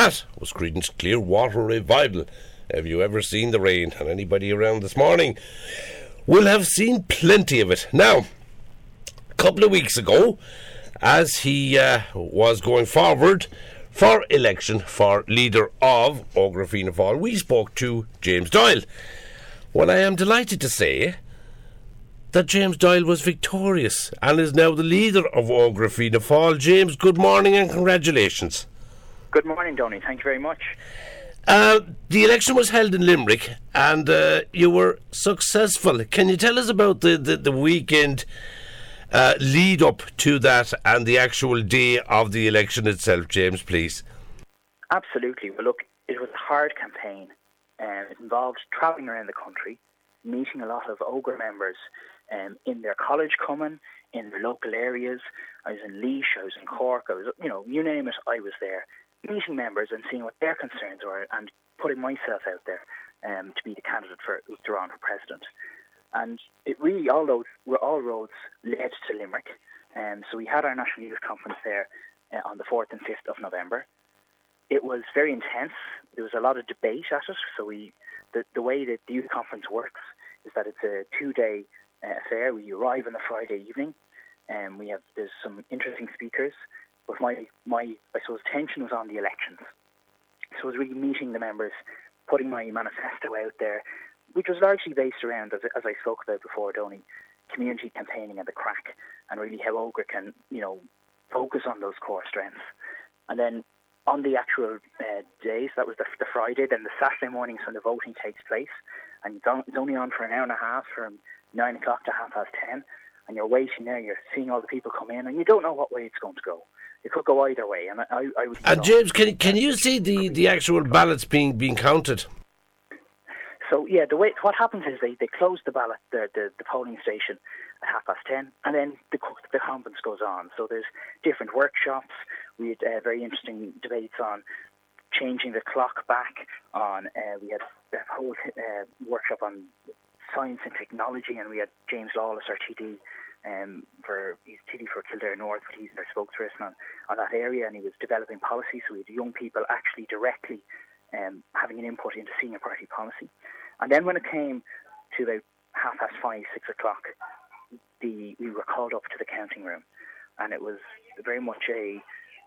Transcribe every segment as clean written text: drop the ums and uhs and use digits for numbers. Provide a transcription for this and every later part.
that was Creedence Clearwater Revival. Have you ever seen the rain? And anybody around this morning will have seen plenty of it. Now, a couple of weeks ago, as he was going forward for election for leader of Ógra Fianna Fáil, we spoke to James Doyle. Well, I am delighted to say that James Doyle was victorious and is now the leader of Ógra Fianna Fáil. James, good morning and congratulations. Good morning, Donny. Thank you very much. The election was held in Limerick and you were successful. Can you tell us about the weekend lead up to that and the actual day of the election itself, James, please? Absolutely. Well, look, it was a hard campaign. It involved travelling around the country, meeting a lot of Ógra members in their college coming, in their local areas. I was in Laois, I was in Cork, I was, you name it, I was there, meeting members and seeing what their concerns were and putting myself out there to be the candidate for Uachtaráin for president. And it really, all roads led to Limerick. So we had our National Youth Conference there on the 4th and 5th of November. It was very intense. There was a lot of debate at it. So the way that the youth conference works is that it's a 2-day affair. We arrive on the Friday evening, and there's some interesting speakers. But my I suppose attention was on the elections. So I was really meeting the members, putting my manifesto out there, which was largely based around, as I spoke about before, Donny, community campaigning and the crack, and really how Ógra can, focus on those core strengths. And then on the actual days, that was the Friday, then the Saturday morning is when the voting takes place, and it's only on for an hour and a half from 9 o'clock to 10:30, and you're waiting there, you're seeing all the people come in, and you don't know what way it's going to go. It could go either way, and I would. And James, can you see the actual ballots being counted? So yeah, what happens is they close the ballot, the polling station at 10:30, and then the conference goes on. So there's different workshops. We had very interesting debates on changing the clock back. We had a whole workshop on science and technology, and we had James Lawless, our TD. He's TD for Kildare North, but he's our spokesperson on that area, and he was developing policy. So we had young people actually directly having an input into senior party policy. And then when it came to about 5:30, 6 o'clock, we were called up to the counting room, and it was very much a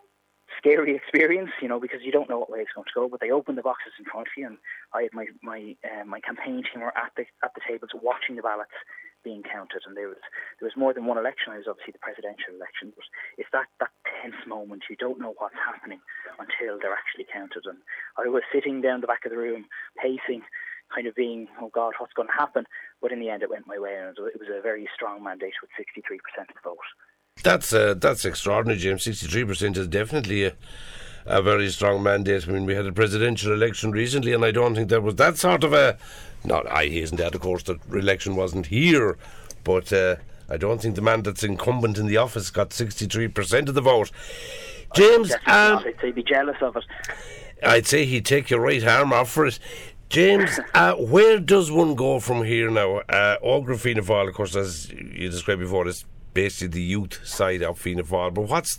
scary experience, because you don't know what way it's going to go. But they opened the boxes in front of you, and I had my campaign team were at the tables watching the ballots being counted. And there was more than one election. I was obviously the presidential election, but it's that tense moment. You don't know what's happening until they're actually counted. And I was sitting down the back of the room, pacing, kind of being, oh God, what's going to happen? But in the end, it went my way, and it was a very strong mandate with 63% of the vote. That's extraordinary, James. 63% is definitely a very strong mandate. I mean, we had a presidential election recently, and I don't think there was that sort of a... I hasten to add, of course, that election wasn't here, but I don't think the man that's incumbent in the office got 63% of the vote. James... I'd say he'd be jealous of it. I'd say he'd take your right arm off for it. James, where does one go from here now? Ógra Fianna Fáil, of course, as you described before, is basically the youth side of Fianna Fáil. But what's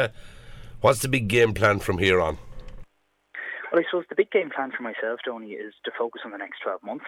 the big game plan from here on? Well, I suppose the big game plan for myself, Tony, is to focus on the next 12 months.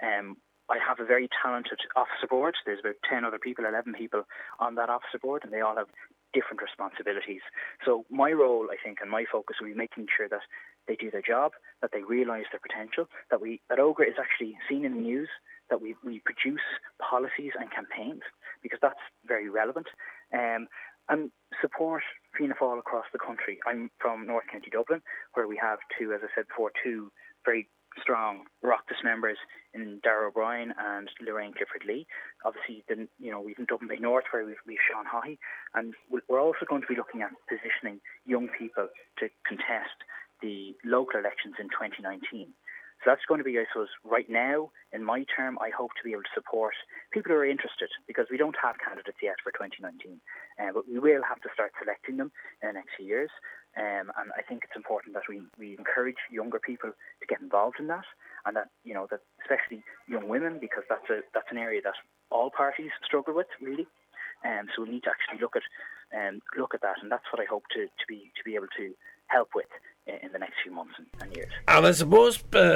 I have a very talented officer board. There's about 10 other people, 11 people on that officer board, and they all have different responsibilities. So my role, I think, and my focus will be making sure that they do their job, that they realise their potential, that Ógra is actually seen in the news, that we produce policies and campaigns, because that's very relevant, and support Fianna Fáil across the country. I'm from North County Dublin, where we have as I said before, two very strong Oireachtas members in Darragh O'Brien and Lorraine Clifford Lee. Obviously, we've in Dublin Bay North, where we've Sean Haughey, and we're also going to be looking at positioning young people to contest the local elections in 2019. So that's going to be, I suppose, right now, in my term, I hope to be able to support people who are interested, because we don't have candidates yet for 2019. But we will have to start selecting them in the next few years. And I think it's important that we encourage younger people to get involved in that, and that, that especially young women, because that's an area that all parties struggle with, really. So we need to actually look at that, and that's what I hope to be able to help with in the next few months and years. And I suppose,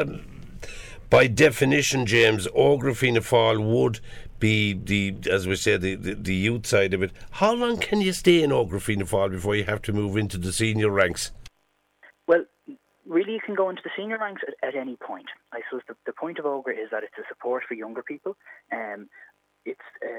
by definition, James, Ógra Fianna Fáil would be as we say, the youth side of it. How long can you stay in Ógra Fianna Fáil before you have to move into the senior ranks? Well, really, you can go into the senior ranks at any point. I suppose the point of Ógra is that it's a support for younger people. It's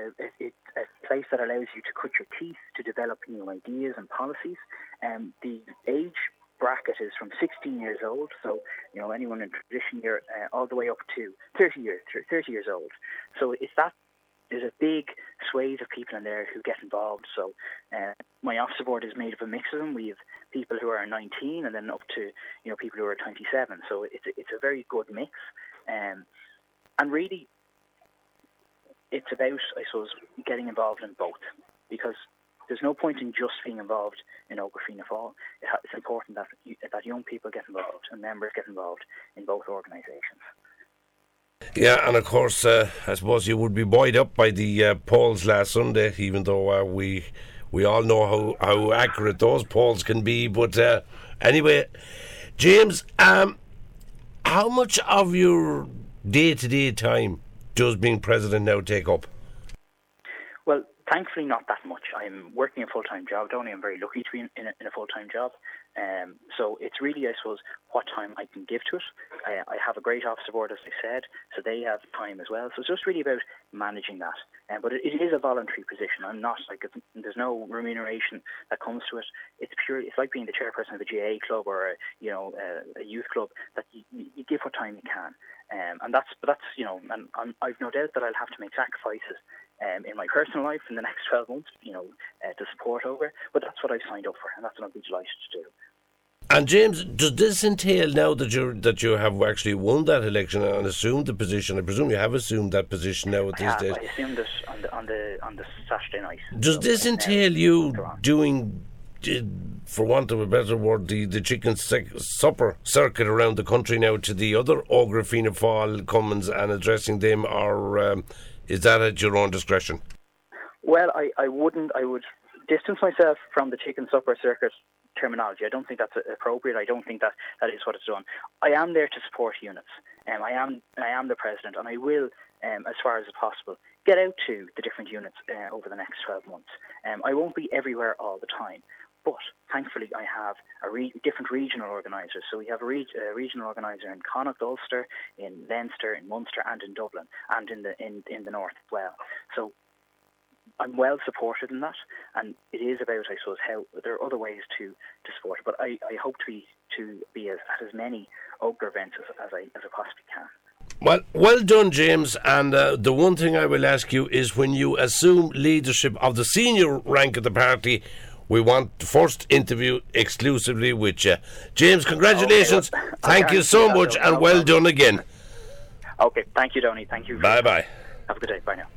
a place that allows you to cut your teeth, to develop new ideas and policies. The age bracket is from 16 years old, so anyone in transition year all the way up to 30 years old. So it's that. There's a big swathe of people in there who get involved. So my officer board is made up of a mix of them. We have people who are 19 and then up to people who are 27. So it's a very good mix. And really, it's about, I suppose, getting involved in both, because there's no point in just being involved in Ógra Fianna Fáil. It's important that young people get involved and members get involved in both organisations. Yeah, and of course, I suppose you would be buoyed up by the polls last Sunday, even though we all know how accurate those polls can be. But anyway, James, how much of your day-to-day time does being president now take up? Well, thankfully not that much. I'm working a full-time job, Donny. I'm very lucky to be in a full-time job. So it's really, I suppose, what time I can give to it. I have a great officer board, as I said, so they have time as well. So it's just really about managing that. But it is a voluntary position. I'm not there's no remuneration that comes to it. It's purely, it's like being the chairperson of a GAA club or a youth club, that you give what time you can. And that's and I've no doubt that I'll have to make sacrifices in my personal life in the next 12 months, to support Ógra. But that's what I've signed up for, and that's what I'll be delighted to do. And James, does this entail now that you have actually won that election and assumed the position? I presume you have assumed that position now at this stage. I assumed it on the Saturday night. Does this entail you doing, for want of a better word, the chicken supper circuit around the country now to the other Ógra Fianna Fáil Cummins and addressing them, or is that at your own discretion? Well, I wouldn't. I would distance myself from the chicken supper circuit terminology. I don't think that's appropriate. I don't think that is what it's done. I am there to support units. I am the president, and I will, as far as possible, get out to the different units over the next 12 months. I won't be everywhere all the time, but thankfully I have different regional organisers. So we have a regional organiser in Connacht, Ulster, in Leinster, in Munster, and in Dublin, and in the north as well. So I'm well supported in that, and it is about, I suppose, how there are other ways to support it. But I hope to be at as many Ógra events as I possibly can. Well done, James. And the one thing I will ask you is, when you assume leadership of the senior rank of the party, we want the first interview exclusively with you. James, congratulations. Okay, well, thank you so much, and well done again. Okay, thank you, Donny. Thank you. Bye-bye. Have a good day. Bye now.